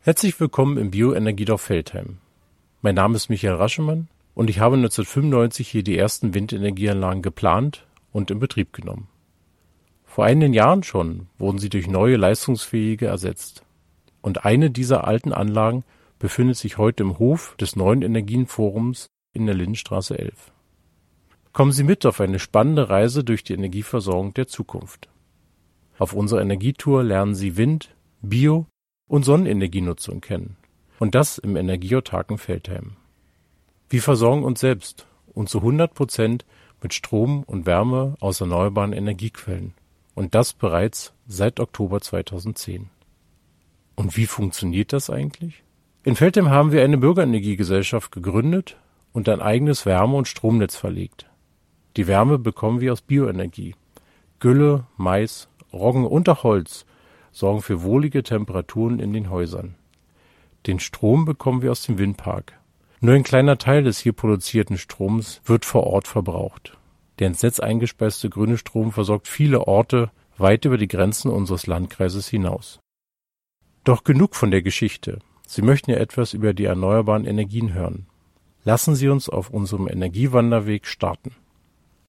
Herzlich willkommen im Bioenergiedorf Veltheim. Mein Name ist Michael Raschemann und ich habe 1995 hier die ersten Windenergieanlagen geplant und in Betrieb genommen. Vor einigen Jahren schon wurden sie durch neue, leistungsfähige ersetzt. Und eine dieser alten Anlagen befindet sich heute im Hof des Neuen Energienforums in der Lindenstraße 11. Kommen Sie mit auf eine spannende Reise durch die Energieversorgung der Zukunft. Auf unserer Energietour lernen Sie Wind, Bio- und Sonnenenergienutzung kennen. Und das im energieautarken Veltheim. Wir versorgen uns selbst und zu 100% mit Strom und Wärme aus erneuerbaren Energiequellen. Und das bereits seit Oktober 2010. Und wie funktioniert das eigentlich? In Veltheim haben wir eine Bürgerenergiegesellschaft gegründet und ein eigenes Wärme- und Stromnetz verlegt. Die Wärme bekommen wir aus Bioenergie. Gülle, Mais, Roggen und auch Holz sorgen für wohlige Temperaturen in den Häusern. Den Strom bekommen wir aus dem Windpark. Nur ein kleiner Teil des hier produzierten Stroms wird vor Ort verbraucht. Der ins Netz eingespeiste grüne Strom versorgt viele Orte weit über die Grenzen unseres Landkreises hinaus. Doch genug von der Geschichte. Sie möchten ja etwas über die erneuerbaren Energien hören. Lassen Sie uns auf unserem Energiewanderweg starten.